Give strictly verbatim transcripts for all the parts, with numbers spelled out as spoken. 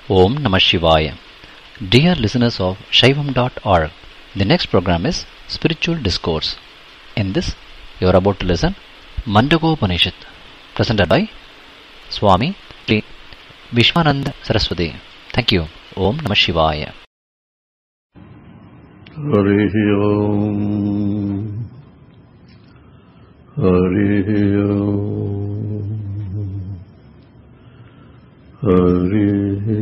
Om Namah Shivaya. Dear listeners of Shaivam dot org, the next program is Spiritual Discourse. In this, you are about to listen Mandagopanishad, presented by Swami Vishwananda Saraswati. Thank you. Om Namah Shivaya. Harihi Om. Harihi Om. Harihi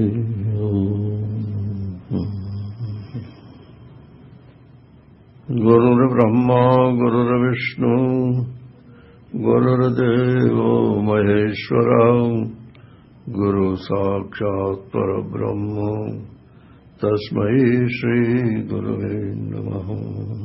Om. Gurur Brahma, Gurur Vishnu, Gurur Deva Maheshwara, Guru Sakshat Parabrahma, Tasmai Shri Gurave Namaha.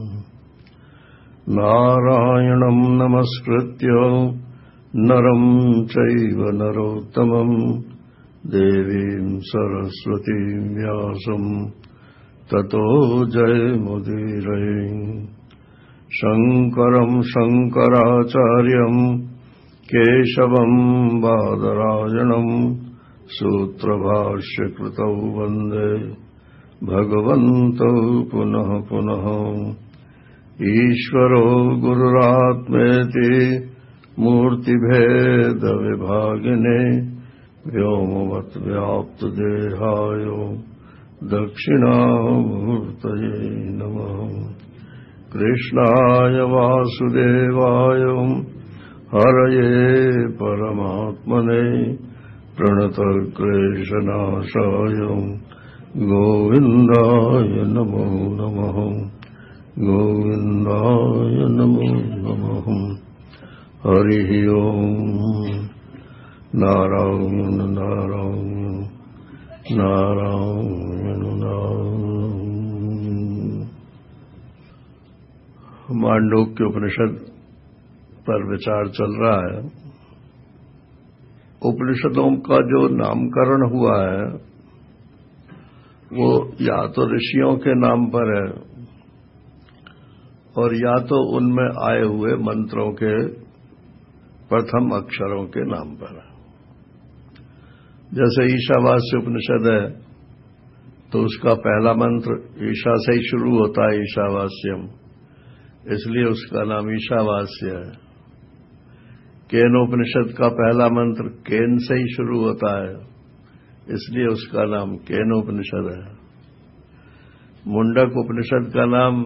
Narayanam Namaskritya Naram Chaiva Narottamam Devim Saraswatim Vyasam Tato Jayamudirayin Shankaram Shankaracharyam Keshavam Badarajanam Sutra Bhashya Kritau Vande Bhagavanto Punaha Punaha Ishvaro Gururatmeti Murti Bheda Vibhagine Vyomavat Vyapta Dehayo Dakshinamurtaye Namaha. Krishnaya Vasudevaya Haraye Paramatmane Pranatar Krishnashaya Govindaya Namo Namaha. Govindaya Namo Namaha. Harihi Om. Narayana Narayana Narayana Narayana. Mandukya उपनिषद पर विचार चल रहा है। उपनिषदों का जो नामकरण हुआ है वो या तो ऋषियों के नाम पर है और या तो उनमें आए हुए मंत्रों के प्रथम अक्षरों के नाम पर है। जैसे ईशावास्य उपनिषद है तो उसका पहला मंत्र ईशा से ही शुरू होता है, ईशावास्यम, इसलिए उसका नाम ईशावास्य है। केनोपनिषद का पहला मंत्र केन से ही शुरू होता है, इसलिए उसका नाम केनोपनिषद है। मुंडक उपनिषद का नाम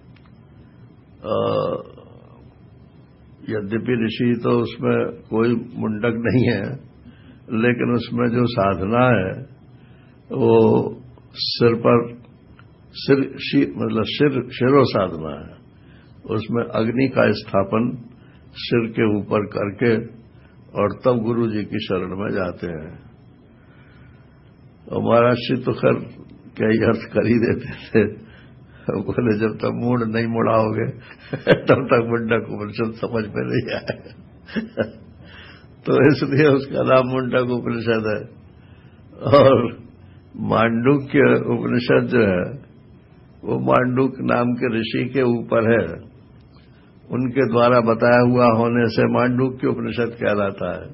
यद्यपि ऋषि तो उसमें कोई मुंडक नहीं है, लेकिन उसमें जो साधना है वो सिर पर सिर शी, मतलब सिर शिरो साधना है। उसमें अग्नि का स्थापन सिर के ऊपर करके और तब गुरु जी की शरण में जाते हैं। और महाराज जी तो खैर कई अर्थ कर ही देते थे। बोले जब तक मूड नहीं मुड़ाओगे तब तक मुंडक उपनिषद समझ में नहीं आए। तो इसलिए उसका नाम मुंडक उपनिषद है। और मांडूक्य उपनिषद जो है वो मांडूक नाम के ऋषि के ऊपर है, उनके द्वारा बताया हुआ होने से मांडूक्य उपनिषद कहलाता है।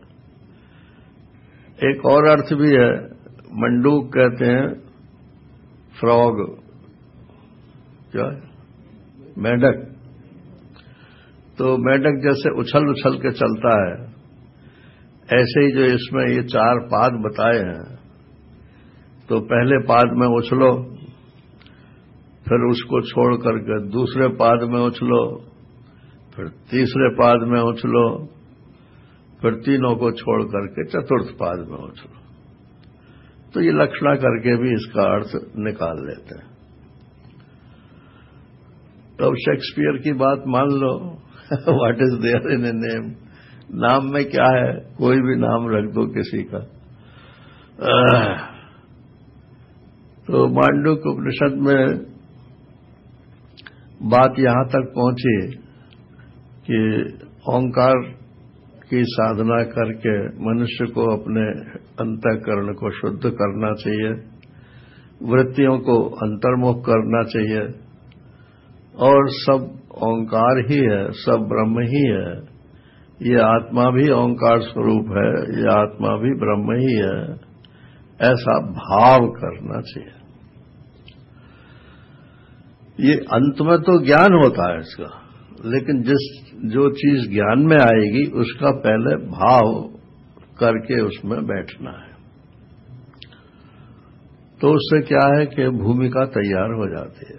एक और अर्थ भी है, मंडूक कहते हैं फ्रॉग, क्या है? मेढक। तो मेढक जैसे उछल उछल के चलता है, ऐसे ही जो इसमें ये चार पाद बताए हैं, तो पहले पाद में उछलो, फिर उसको छोड़ करके दूसरे पाद में उछलो, फिर तीसरे पाद में उछलो, फिर तीनों को छोड़ करके चतुर्थ पाद में उछलो। तो ये लक्षणा करके भी इसका अर्थ निकाल लेते हैं। तो अब शेक्सपियर की बात मान लो, what is there in a name, नाम में क्या है, कोई भी नाम रख दो किसी का। तो मांडूक्य उपनिषद में बात यहां तक पहुंची कि ओंकार की साधना करके मनुष्य को अपने अंतःकरण को शुद्ध करना चाहिए, वृत्तियों को अंतर्मुख करना चाहिए, और सब ओंकार ही है, सब ब्रह्म ही है। ये आत्मा भी ओंकार स्वरूप है, ये आत्मा भी ब्रह्म ही है। ऐसा भाव करना चाहिए। ये अंत में तो ज्ञान होता है इसका, लेकिन जिस जो चीज ज्ञान में आएगी उसका पहले भाव करके उसमें बैठना है। तो उससे क्या है कि भूमिका तैयार हो जाती है।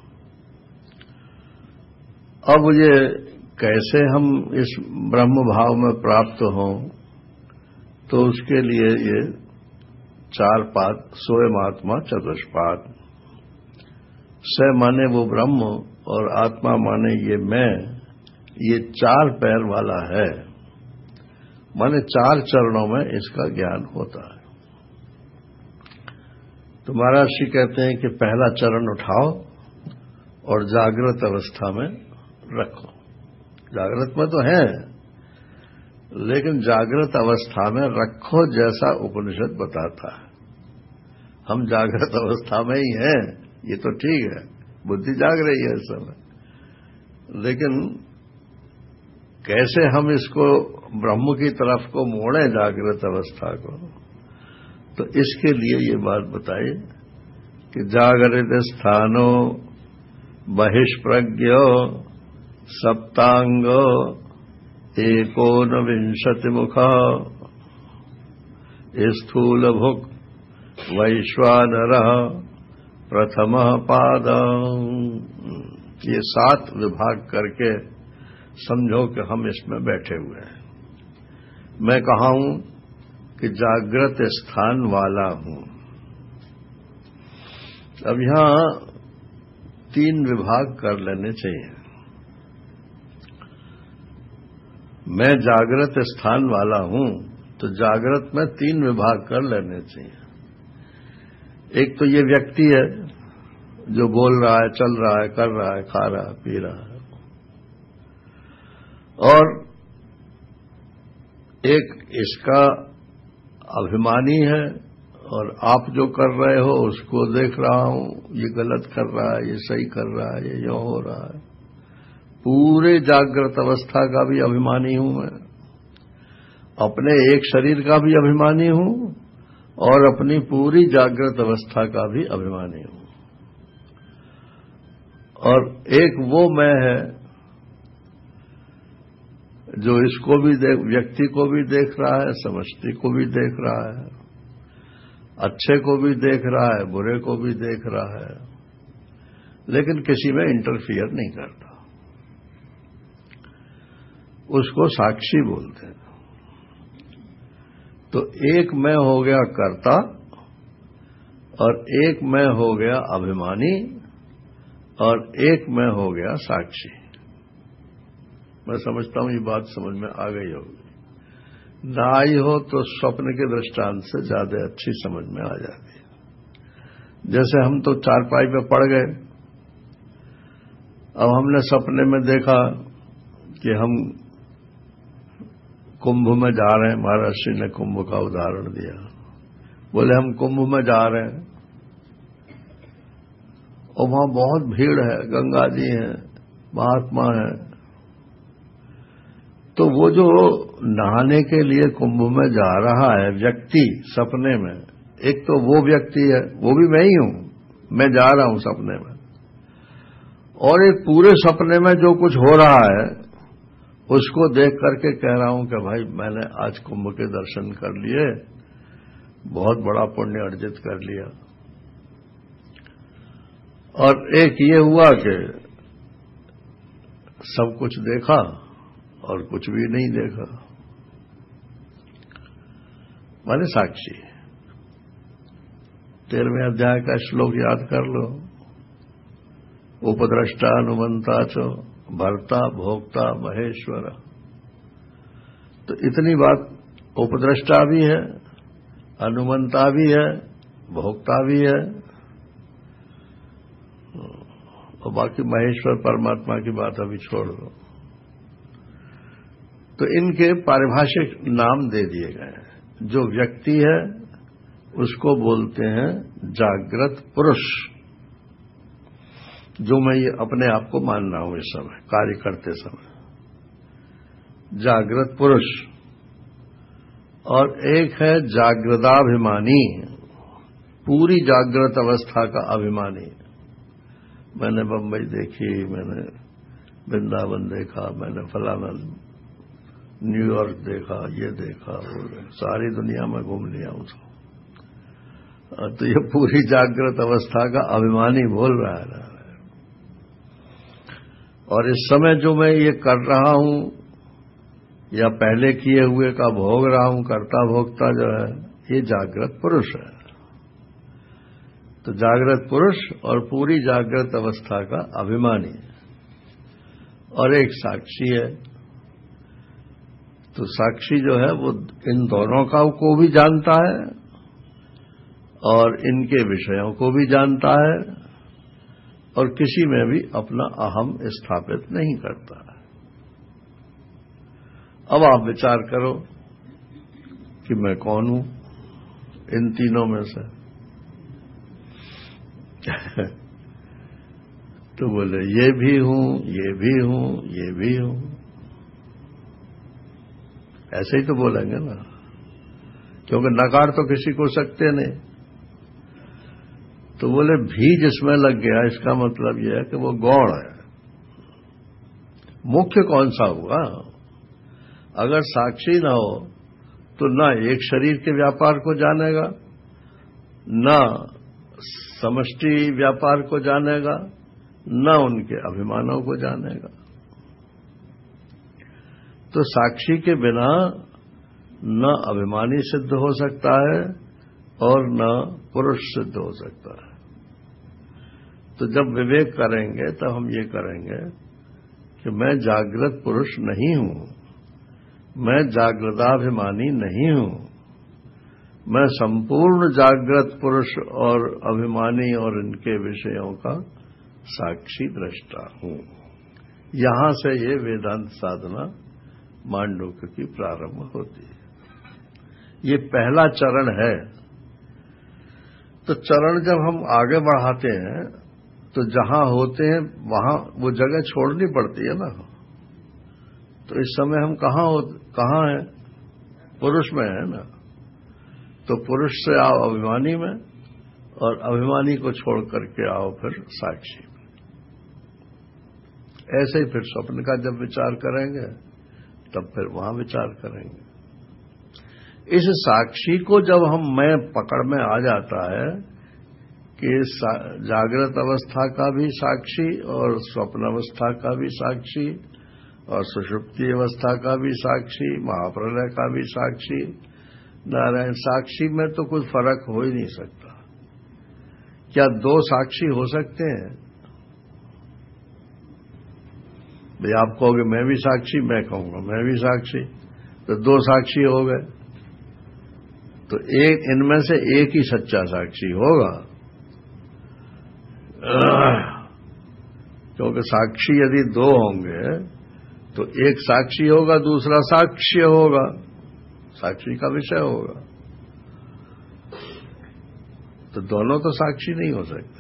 अब ये कैसे हम इस ब्रह्म भाव में प्राप्त हों, तो उसके लिए ये चार पाद, सोएम आत्मा चतुष्पाद। स माने वो ब्रह्म और आत्मा माने ये मैं, ये चार पैर वाला है, माने चार चरणों में इसका ज्ञान होता है। तो महाराज श्री कहते हैं कि पहला चरण उठाओ और जागृत अवस्था में रखो। जागृत में तो है, लेकिन जागृत अवस्था में रखो जैसा उपनिषद बताता है। हम जागृत अवस्था में ही हैं, ये तो ठीक है, बुद्धि जाग रही है इस समय, लेकिन कैसे हम इसको ब्रह्म की तरफ को मोड़ें जागृत अवस्था को, तो इसके लिए ये बात बताई कि जागृत स्थानो बहिष्प्रज्ञो सप्तांगो एकोनविंशति मुखा स्थूल भुक् वैश्वानरः प्रथम पाद। ये सात विभाग करके समझो कि हम इसमें बैठे हुए हैं। मैं कहा हूं कि जागृत स्थान वाला हूं। अब यहां तीन विभाग कर लेने चाहिए। मैं जागृत स्थान वाला हूं, तो जागृत में तीन विभाग कर लेने चाहिए। एक तो ये व्यक्ति है जो बोल रहा है, चल रहा है, कर रहा है, खा रहा है, पी रहा है, और एक इसका अभिमानी है, और आप जो कर रहे हो उसको देख रहा हूं, ये गलत कर रहा है, ये सही कर रहा है, ये यूं हो रहा है। पूरे जागृत अवस्था का भी अभिमानी हूं मैं, अपने एक शरीर का भी अभिमानी हूं, और अपनी पूरी जागृत अवस्था का भी अभिमानी हूं। और एक वो मैं है जो इसको भी देख, व्यक्ति को भी देख रहा है, समष्टि को भी देख रहा है, अच्छे को भी देख रहा है, बुरे को भी देख रहा है, लेकिन किसी में इंटरफियर नहीं करता। उसको साक्षी बोलते हैं। तो एक मैं हो गया कर्ता, और एक मैं हो गया अभिमानी, और एक मैं हो गया साक्षी। मैं समझता हूं ये बात समझ में आ गई होगी। ना आई हो तो स्वप्न के दृष्टांत से ज्यादा अच्छी समझ में आ जाती है। जैसे हम तो चारपाई पे पड़ गए, अब हमने सपने में देखा कि हम कुंभ में जा रहे हैं। महाराज श्री ने कुंभ का उदाहरण दिया, बोले हम कुंभ में जा रहे हैं और वहां बहुत भीड़ है, गंगा जी हैं, महात्मा हैं। तो वो जो नहाने के लिए कुंभ में जा रहा है व्यक्ति सपने में, एक तो वो व्यक्ति है, वो भी मैं ही हूं, मैं जा रहा हूं सपने में, और एक पूरे सपने में जो कुछ हो रहा है उसको देख करके कह रहा हूं कि भाई मैंने आज कुंभ के दर्शन कर लिए, बहुत बड़ा पुण्य अर्जित कर लिया। और एक ये हुआ कि सब कुछ देखा और कुछ भी नहीं देखा, माने साक्षी। तेरहवें अध्याय का श्लोक याद कर लो, उपद्रष्टा अनुमंता चो भर्ता भोक्ता महेश्वर। तो इतनी बात, उपद्रष्टा भी है, अनुमंता भी है, भोक्ता भी है, और बाकी महेश्वर परमात्मा की बात अभी छोड़ दो। तो इनके पारिभाषिक नाम दे दिए गए हैं। जो व्यक्ति है उसको बोलते हैं जागृत पुरुष, जो मैं ये अपने आप को मान रहा हूं इस समय कार्य करते समय, जागृत पुरुष। और एक है जागृदाभिमानी, पूरी जागृत अवस्था का अभिमानी। मैंने बंबई देखी, मैंने वृंदावन देखा, मैंने फलाना न्यूयॉर्क देखा, ये देखा, वो देखा, सारी दुनिया में घूम लिया हूं। तो ये पूरी जागृत अवस्था का अभिमानी बोल रहा है। और इस समय जो मैं ये कर रहा हूं या पहले किए हुए का भोग रहा हूं, कर्ता भोक्ता जो है, ये जागृत पुरुष है। तो जागृत पुरुष और पूरी जागृत अवस्था का अभिमानी और एक साक्षी है। तो साक्षी जो है वो इन दोनों का को भी जानता है और इनके विषयों को भी जानता है और किसी में भी अपना अहम स्थापित नहीं करता है। अब आप विचार करो कि मैं कौन हूं इन तीनों में से। तो बोले ये भी हूं, ये भी हूं, ये भी हूं। ऐसे ही तो बोलेंगे ना, क्योंकि नकार तो किसी को सकते नहीं। तो बोले भी जिसमें लग गया, इसका मतलब यह है कि वो गौण है। मुख्य कौन सा हुआ? अगर साक्षी ना हो तो ना एक शरीर के व्यापार को जानेगा, ना समष्टि व्यापार को जानेगा, न उनके अभिमानों को जानेगा। तो साक्षी के बिना न अभिमानी सिद्ध हो सकता है और न पुरुष सिद्ध हो सकता है। तो जब विवेक करेंगे तब हम ये करेंगे कि मैं जागृत पुरुष नहीं हूं, मैं जागृताभिमानी नहीं हूं, मैं संपूर्ण जागृत पुरुष और अभिमानी और इनके विषयों का साक्षी दृष्टा हूं। यहां से ये वेदांत साधना मांडूक्य की प्रारंभ होती है। ये पहला चरण है। तो चरण जब हम आगे बढ़ाते हैं तो जहां होते हैं वहां वो जगह छोड़नी पड़ती है ना। तो इस समय हम कहां हो कहां हैं? पुरुष में है ना। तो पुरुष से आओ अभिमानी में और अभिमानी को छोड़ करके आओ फिर साक्षी में। ऐसे ही फिर स्वप्न का जब विचार करेंगे तब फिर वहां विचार करेंगे। इस साक्षी को जब हम मैं पकड़ में आ जाता है कि जागृत अवस्था का भी साक्षी और स्वप्न अवस्था का भी साक्षी और सुषुप्ति अवस्था का भी साक्षी, महाप्रलय का भी साक्षी, नारायण साक्षी में तो कुछ फर्क हो ही नहीं सकता। क्या दो साक्षी हो सकते हैं? भाई आप कहोगे मैं भी साक्षी, मैं कहूंगा मैं भी साक्षी, तो दो साक्षी हो गए। तो एक इनमें से एक ही सच्चा साक्षी होगा, क्योंकि साक्षी यदि दो होंगे तो एक साक्षी होगा, दूसरा साक्ष्य होगा, साक्षी का विषय होगा। तो दोनों तो साक्षी नहीं हो सकते।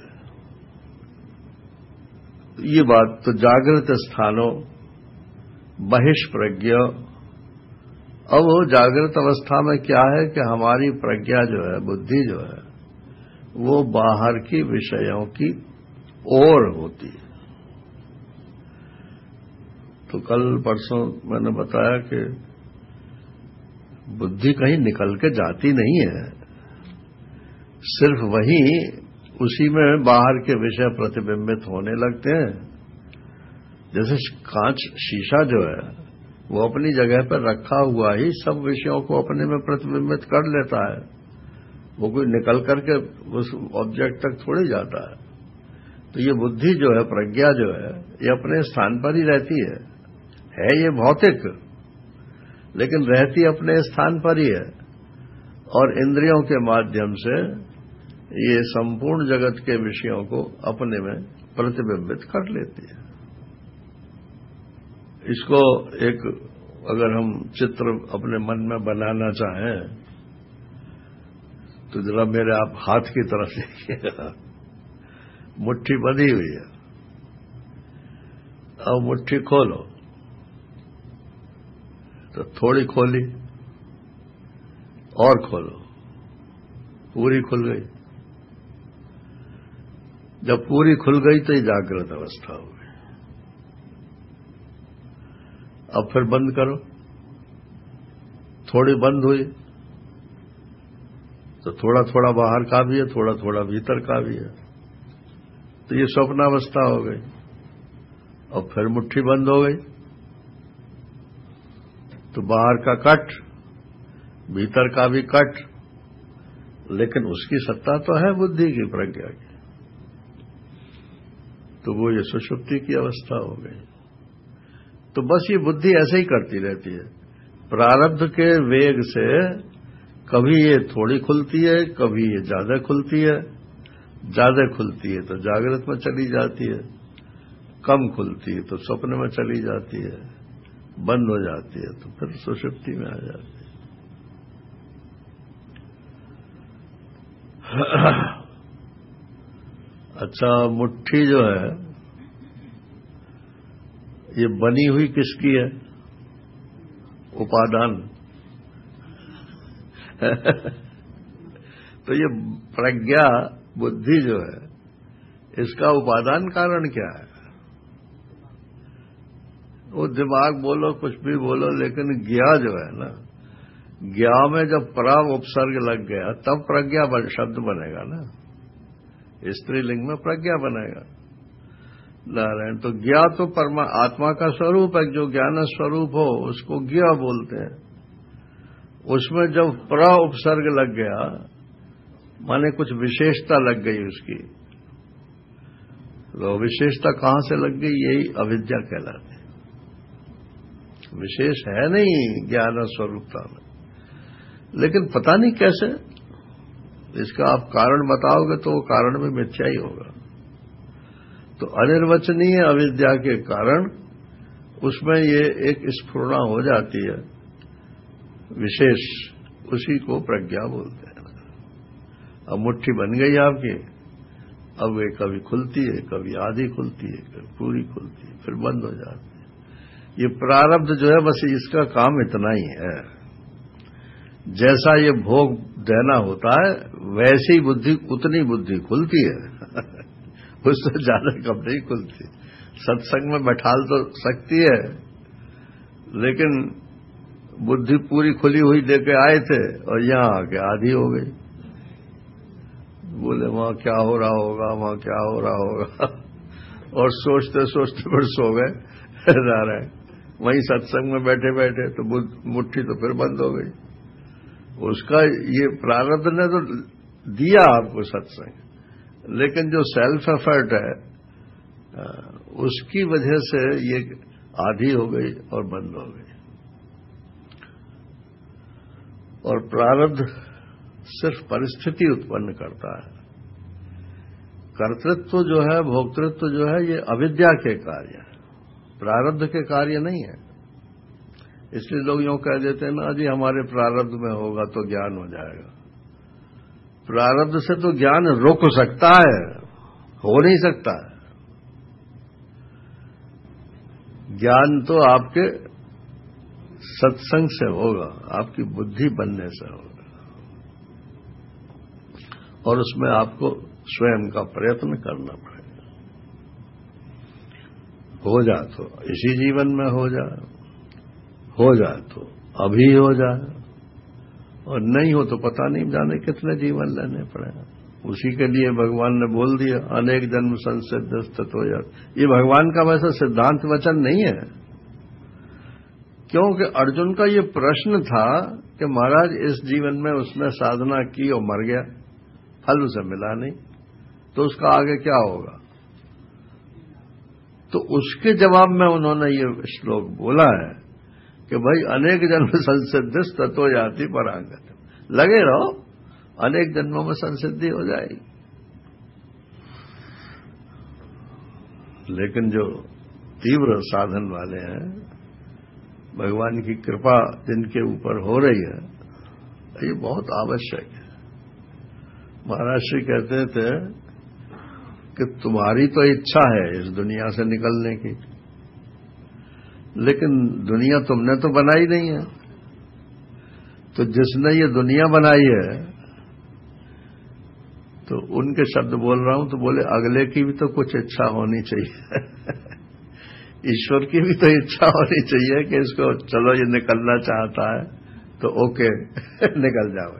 ये बात तो जागृत स्थानों बहिष्प्रज्ञ। अब वो जागृत अवस्था में क्या है कि हमारी प्रज्ञा जो है, बुद्धि जो है, वो बाहर की विषयों की ओर होती है। तो कल परसों मैंने बताया कि बुद्धि कहीं निकल के जाती नहीं है, सिर्फ वही उसी में बाहर के विषय प्रतिबिंबित होने लगते हैं। जैसे कांच शीशा जो है वो अपनी जगह पर रखा हुआ ही सब विषयों को अपने में प्रतिबिंबित कर लेता है, वो कोई निकल करके उस ऑब्जेक्ट तक थोड़ी जाता है। तो ये बुद्धि जो है, प्रज्ञा जो है, ये अपने स्थान पर ही रहती है। है ये भौतिक, लेकिन रहती अपने स्थान पर ही है और इंद्रियों के माध्यम से ये संपूर्ण जगत के विषयों को अपने में प्रतिबिंबित कर लेती है। इसको एक अगर हम चित्र अपने मन में बनाना चाहें तो जरा मेरे आप हाथ की तरफ देखिएगा, मुट्ठी बंधी हुई है। अब मुट्ठी खोलो, तो थोड़ी खोली और खोलो, पूरी खुल गई। जब पूरी खुल गई तो ये जागृत अवस्था हो गई। अब फिर बंद करो, थोड़ी बंद हुई तो थोड़ा थोड़ा बाहर का भी है, थोड़ा थोड़ा भीतर का भी है, तो ये स्वप्नावस्था हो गई। और फिर मुट्ठी बंद हो गई तो बाहर का कट, भीतर का भी कट, लेकिन उसकी सत्ता तो है बुद्धि की, प्रज्ञा की, तो वो ये सुषुप्ति की अवस्था हो गई। तो बस ये बुद्धि ऐसे ही करती रहती है, प्रारब्ध के वेग से कभी ये थोड़ी खुलती है, कभी ये ज्यादा खुलती है। ज्यादा खुलती है तो जागृत में चली जाती है, कम खुलती है तो स्वप्न में चली जाती है, बंद हो जाती है तो फिर सुषुप्ति में आ जाती है। अच्छा, मुट्ठी जो है ये बनी हुई किसकी है? उपादान। तो ये प्रज्ञा बुद्धि जो है, इसका उपादान कारण क्या है? वो दिमाग बोलो, कुछ भी बोलो, लेकिन ज्ञा जो है ना, ज्ञा में जब परा उपसर्ग लग गया तब प्रज्ञा बन, शब्द बनेगा ना, स्त्रीलिंग में प्रज्ञा बनेगा। नारायण, तो ज्ञा तो परमा आत्मा का स्वरूप है, जो ज्ञान स्वरूप हो उसको ज्ञा बोलते हैं। उसमें जब प्र उपसर्ग लग गया, माने कुछ विशेषता लग गई उसकी, तो विशेषता कहां से लग गई? यही अविद्या कहलाती है। विशेष है नहीं ज्ञान स्वरूपता में, लेकिन पता नहीं कैसे, इसका आप कारण बताओगे तो वो कारण में मिथ्या ही होगा। तो अनिर्वचनीय अविद्या के कारण उसमें ये एक स्फुरणा हो जाती है विशेष, उसी को प्रज्ञा बोलते हैं। अब मुट्ठी बन गई आपकी, अब वे कभी खुलती है, कभी आधी खुलती है, कभी पूरी खुलती है, फिर बंद हो जाती है। ये प्रारब्ध जो है बस इसका काम इतना ही है। जैसा ये भोग देना होता है वैसी बुद्धि, उतनी बुद्धि खुलती है उससे ज्यादा कब नहीं खुलती। सत्संग में बैठाल तो सकती है, लेकिन बुद्धि पूरी खुली हुई लेके आए थे और यहां आके आधी हो गई। बोले वहां क्या हो रहा होगा, वहां क्या हो रहा होगा और सोचते सोचते फिर सो गए जा रहे। वहीं सत्संग में बैठे बैठे तो मुट्ठी तो फिर बंद हो गई। उसका ये प्रारब्ध ने तो दिया आपको सत्संग, लेकिन जो सेल्फ एफर्ट है उसकी वजह से ये आधी हो गई और बंद हो गई। और प्रारब्ध सिर्फ परिस्थिति उत्पन्न करता है। कर्तृत्व जो है, भोक्तृत्व जो है, ये अविद्या के कार्य है, प्रारब्ध के कार्य नहीं है। इसलिए लोग यूं कह देते हैं ना जी हमारे प्रारब्ध में होगा तो ज्ञान हो जाएगा। प्रारब्ध से तो ज्ञान रुक सकता है, हो नहीं सकता है। ज्ञान तो आपके सत्संग से होगा, आपकी बुद्धि बनने से होगा, और उसमें आपको स्वयं का प्रयत्न करना पड़ेगा। हो जाए तो इसी जीवन में हो जाए, हो जाए तो अभी हो जाए, और नहीं हो तो पता नहीं जाने कितने जीवन लेने पड़ेगा। उसी के लिए भगवान ने बोल दिया अनेक जन्म संसिद्ध स्थित हो जाते। ये भगवान का वैसा सिद्धांत वचन नहीं है, क्योंकि अर्जुन का ये प्रश्न था कि महाराज इस जीवन में उसने साधना की और मर गया, फल उसे मिला नहीं, तो उसका आगे क्या होगा? तो उसके जवाब में उन्होंने ये श्लोक बोला है कि भाई अनेक जन्म संसिद्ध ततो याति परांगत, लगे रहो, अनेक जन्मों में संसिद्धि हो जाएगी। लेकिन जो तीव्र साधन वाले हैं, भगवान की कृपा जिनके ऊपर हो रही है, ये बहुत आवश्यक है। महाराज श्री कहते थे कि तुम्हारी तो इच्छा है इस दुनिया से निकलने की, लेकिन दुनिया तुमने तो बनाई नहीं है। तो जिसने ये दुनिया बनाई है, तो तो उनके शब्द बोल रहा हूं तो बोले अगले की भी तो कुछ इच्छा होनी चाहिए ईश्वर की भी तो इच्छा होनी चाहिए कि इसको चलो ये निकलना चाहता है तो ओके निकल जाओ।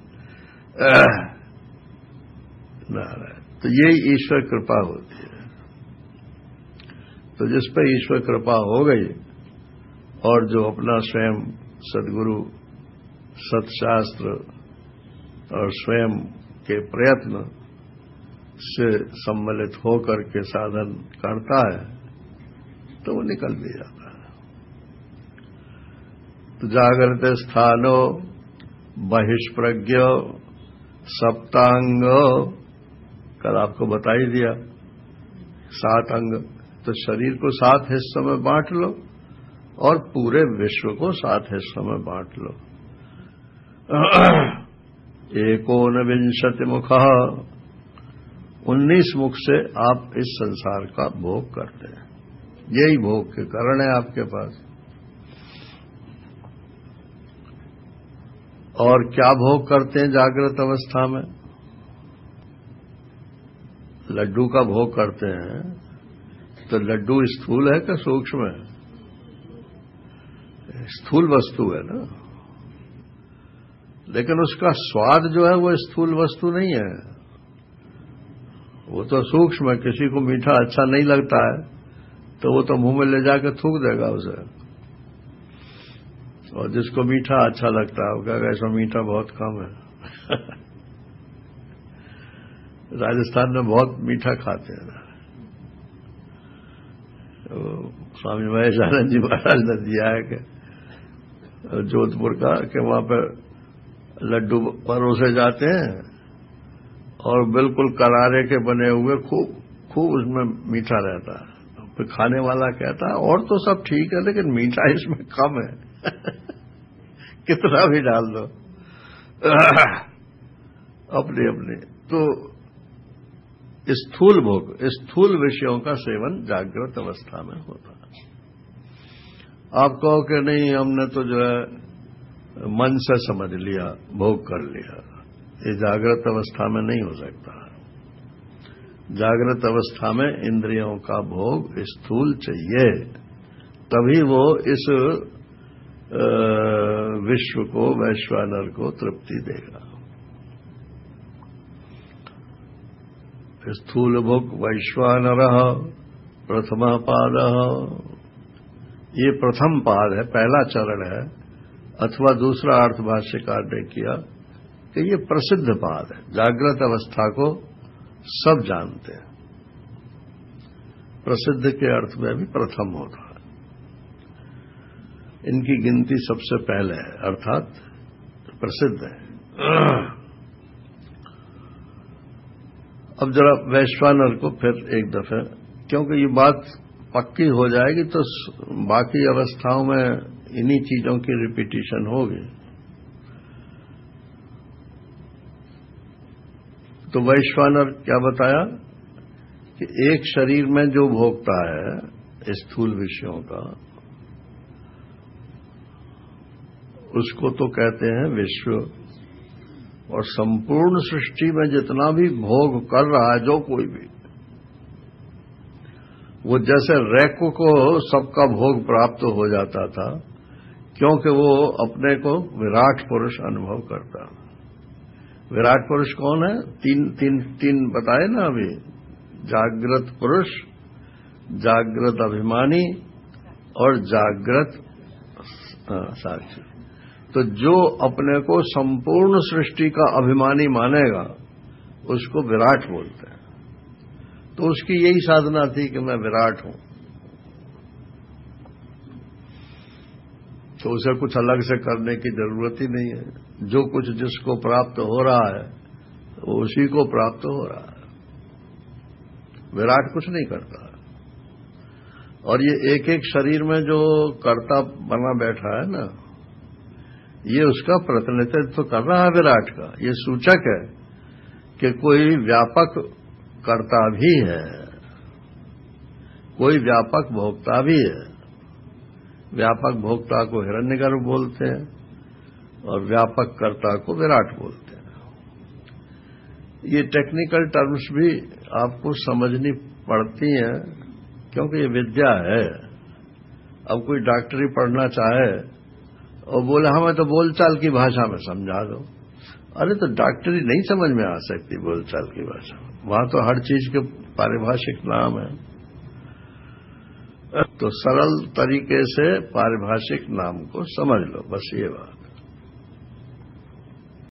नारायण। तो यही ईश्वर कृपा होती है। तो जिस पर ईश्वर कृपा हो गई और जो अपना स्वयं सद्गुरु सत्शास्त्र और स्वयं के प्रयत्न से सम्मिलित होकर के साधन करता है तो वो निकल भी जाता है। तो जागृत स्थानो बहिष्प्रज्ञ सप्तांग, कल आपको बता ही दिया, सात अंग। तो शरीर को सात हिस्सों में बांट लो और पूरे विश्व को सात हिस्सों में बांट लो। एकोन विंशति मुख, उन्नीस मुख से आप इस संसार का भोग करते हैं। यही भोग के कारण है आपके पास। और क्या भोग करते हैं जागृत अवस्था में? लड्डू का भोग करते हैं। तो लड्डू स्थूल है क्या सूक्ष्म है? स्थूल वस्तु है ना, लेकिन उसका स्वाद जो है वो स्थूल वस्तु नहीं है, वो तो सूक्ष्म है। किसी को मीठा अच्छा नहीं लगता है तो वो तो मुंह में ले जाकर थूक देगा उसे, और जिसको मीठा अच्छा लगता है वो कहेगा ऐसा मीठा बहुत कम है राजस्थान में बहुत मीठा खाते हैं। तो स्वामी महेशानंद जी महाराज ने दिया है कि जोधपुर का कि वहां पर लड्डू परोसे जाते हैं और बिल्कुल करारे के बने हुए खूब खूब उसमें मीठा रहता है। फिर खाने वाला कहता है और तो सब ठीक है लेकिन मीठा इसमें कम है कितना भी डाल दो अपने अपने। तो स्थूल भोग, स्थूल विषयों का सेवन जागृत अवस्था में होता है। आप कहो कि नहीं हमने तो जो है मन से समझ लिया, भोग कर लिया, ये जागृत अवस्था में नहीं हो सकता। जागृत अवस्था में इंद्रियों का भोग स्थूल चाहिए, तभी वो इस विश्व को, वैश्वानर को तृप्ति देगा। स्थूल भोग वैश्वानर प्रथम पाद, ये प्रथम पाद है, पहला चरण है। अथवा दूसरा अर्थ भाष्यकार ने किया कि ये प्रसिद्ध पाद है। जागृत अवस्था को सब जानते हैं, प्रसिद्ध के अर्थ में भी प्रथम होता है। इनकी गिनती सबसे पहले है, अर्थात प्रसिद्ध है। अब जरा वैश्वानर को फिर एक दफे, क्योंकि ये बात पक्की हो जाएगी तो बाकी अवस्थाओं में इन्हीं चीजों की रिपीटिशन होगी। तो वैश्वानर क्या बताया कि एक शरीर में जो भोगता है स्थूल विषयों का, उसको तो कहते हैं विश्व, और संपूर्ण सृष्टि में जितना भी भोग कर रहा है जो कोई भी, वो जैसे रैको को सबका भोग प्राप्त हो जाता था, क्योंकि वो अपने को विराट पुरुष अनुभव करता। विराट पुरुष कौन है? तीन तीन तीन बताए ना अभी, जागृत पुरुष, जागृत अभिमानी और जागृत साक्षी। तो जो अपने को संपूर्ण सृष्टि का अभिमानी मानेगा उसको विराट बोलते हैं। तो उसकी यही साधना थी कि मैं विराट हूं, तो उसे कुछ अलग से करने की जरूरत ही नहीं है। जो कुछ जिसको प्राप्त हो रहा है वो उसी को प्राप्त हो रहा है, विराट कुछ नहीं करता। और ये एक एक शरीर में जो कर्ता बना बैठा है ना, ये उसका प्रतिनिधित्व कर रहा है विराट का। ये सूचक है कि कोई व्यापक कर्ता भी है, कोई व्यापक भोक्ता भी है। व्यापक भोक्ता को हिरण्यगर्भ बोलते हैं और व्यापक कर्ता को विराट बोलते हैं। ये टेक्निकल टर्म्स भी आपको समझनी पड़ती हैं, क्योंकि ये विद्या है। अब कोई डॉक्टरी पढ़ना चाहे और बोले हमें तो बोलचाल की भाषा में समझा दो, अरे तो डॉक्टरी नहीं समझ में आ सकती बोलचाल की भाषा में, वहां तो हर चीज के पारिभाषिक नाम है। तो सरल तरीके से पारिभाषिक नाम को समझ लो, बस ये बात।